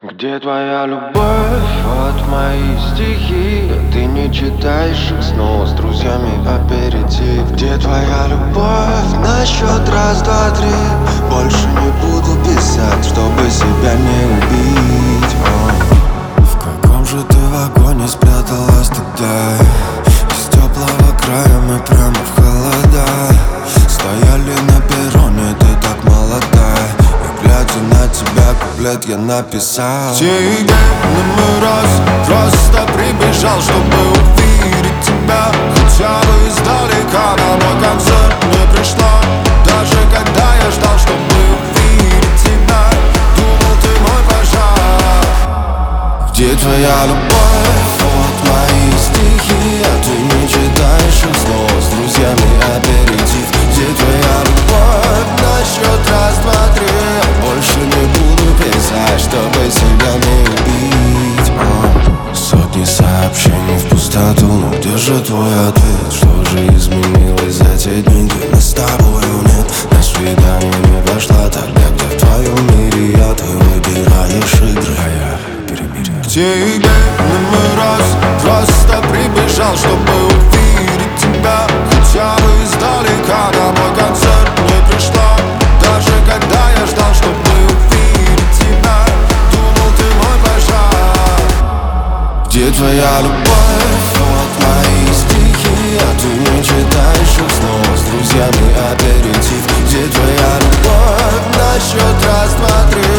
Где твоя любовь? Вот мои стихи. Ты не читаешь их снова с друзьями аперитив. Где твоя любовь? На счет раз, два, три. Больше не буду писать, чтобы себя не убить. В каком же ты вагоне спряталась тогда? Из теплого края мы прямо в холода. Стояли на перроне, ты так молодая. И глядя на тебя, куплет я написал. Тебе на раз просто прибежал, чтобы увидеть тебя. Хотя бы издалека, на мой концерт не пришла. Даже когда я ждал, чтобы увидеть тебя, думал, ты мой пожар. Где твоя любовь? Вот мои стихи. А ты не читаешь их снова с друзьями аперитив. Где твоя любовь? На счет раз, два, три. Больше не буду писать, чтобы себя не убить. Сотни сообщений в пустоту. Но где же твой ответ? Что же изменилось за те дни, где нас с тобою нет? На свидание не пошла тогда, где в твоем мире я. Ты выбираешь игры, а я перемирие. Тебе на раз просто прибежал, чтобы увидеть тебя. Хотя бы издалека, на мой концерт не пришла. Даже когда я ждал, чтобы увидеть тебя, думал, ты мой пожар. Где твоя любовь? Вот мои стихи. А ты не читаешь их снова с друзьями аперитив. Где твоя любовь? На счет раз, два, три.